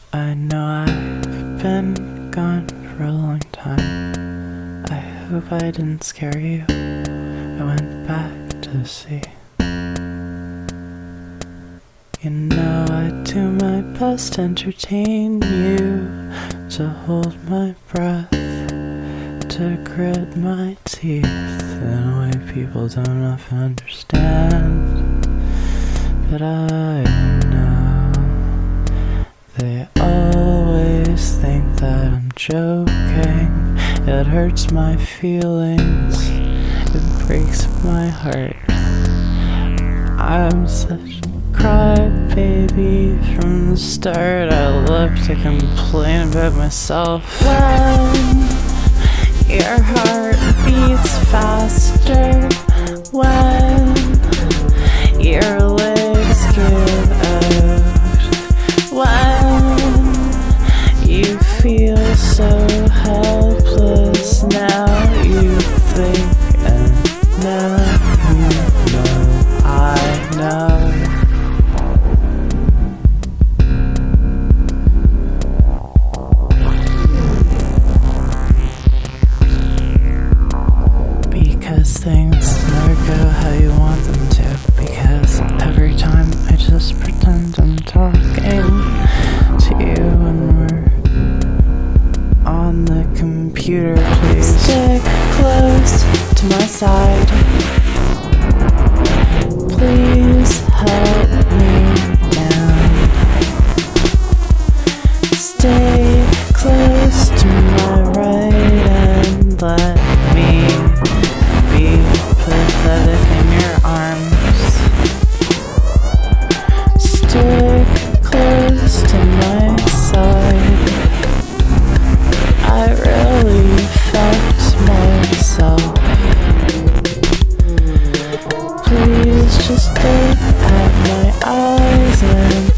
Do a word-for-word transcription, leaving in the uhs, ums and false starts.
I know I've been gone for a long time. I hope I didn't scare you. I went back to the sea. You know I do my best to entertain you, to hold my breath, to grit my teeth in a way people don't often understand. But I know they always think that I'm joking. It hurts my feelings, it breaks my heart. I'm such a crybaby from the start. I love to complain about myself. When your heart beats faster, when your legs give out, when you feel so helpless, now you think and now you know I know. Because things never go how you want them to. Because every time I just pretend I'm talking to you when we're on the computer. Please stick close to my side. Please help me down. Stay close to my right and let me be pathetic in your arms. Stick close to my side. I really fucked myself. Please just look at my eyes and